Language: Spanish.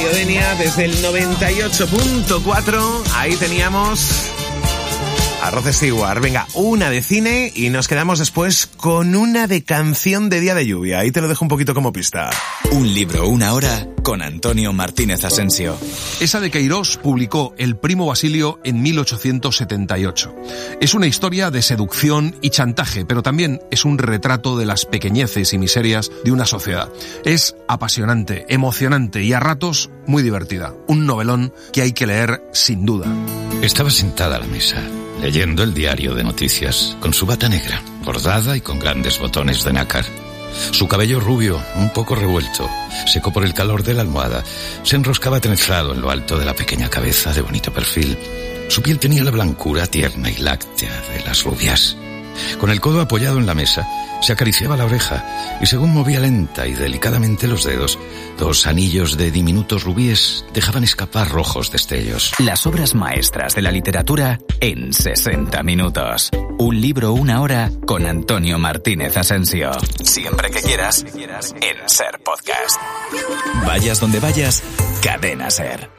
Radio Denia desde el 98.4. Ahí teníamos a Rod Stewart. Venga, una de cine y nos quedamos después con una de canción de día de lluvia. Ahí te lo dejo un poquito como pista. Un libro, una hora, con Antonio Martínez Asensio. Esa de Queirós publicó El primo Basilio en 1878. Es una historia de seducción y chantaje, pero también es un retrato de las pequeñeces y miserias de una sociedad. Es apasionante, emocionante y a ratos muy divertida. Un novelón que hay que leer sin duda. Estaba sentada a la mesa, leyendo el diario de noticias, con su bata negra, bordada y con grandes botones de nácar. Su cabello rubio, un poco revuelto, seco por el calor de la almohada, se enroscaba trenzado en lo alto de la pequeña cabeza de bonito perfil. Su piel tenía la blancura tierna y láctea de las rubias. Con el codo apoyado en la mesa, se acariciaba la oreja y según movía lenta y delicadamente los dedos, dos anillos de diminutos rubíes dejaban escapar rojos destellos. Las obras maestras de la literatura en 60 minutos. Un libro, una hora, con Antonio Martínez Asensio. Siempre que quieras, en Ser Podcast. Vayas donde vayas, Cadena Ser.